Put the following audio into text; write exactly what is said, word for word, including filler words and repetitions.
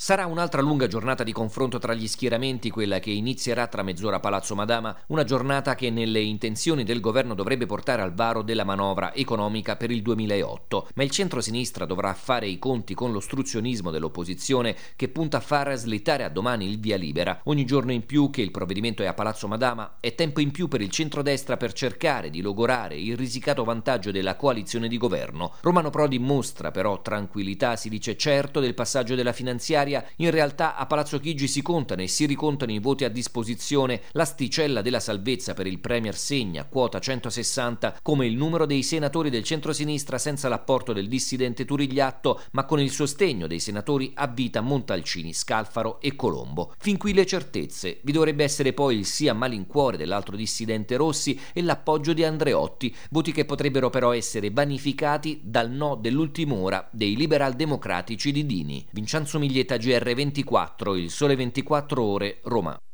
Sarà un'altra lunga giornata di confronto tra gli schieramenti, quella che inizierà tra mezz'ora a Palazzo Madama, una giornata che nelle intenzioni del governo dovrebbe portare al varo della manovra economica per il duemilaotto, ma il centro-sinistra dovrà fare i conti con l'ostruzionismo dell'opposizione che punta a far slittare a domani il via libera. Ogni giorno in più che il provvedimento è a Palazzo Madama è tempo in più per il centrodestra per cercare di logorare il risicato vantaggio della coalizione di governo. Romano Prodi mostra però tranquillità, si dice certo del passaggio della finanziaria. In realtà a Palazzo Chigi si contano e si ricontano i voti a disposizione. L'asticella della salvezza per il premier segna, quota centosessanta, come il numero dei senatori del centrosinistra senza l'apporto del dissidente Turigliatto, ma con il sostegno dei senatori a vita Montalcini, Scalfaro e Colombo. Fin qui le certezze. Vi dovrebbe essere poi il sì a malincuore dell'altro dissidente Rossi e l'appoggio di Andreotti, voti che potrebbero però essere vanificati dal no dell'ultima ora dei liberal democratici di Dini. Vincenzo Miglietta, G R ventiquattro, Il Sole ventiquattro Ore, Roma.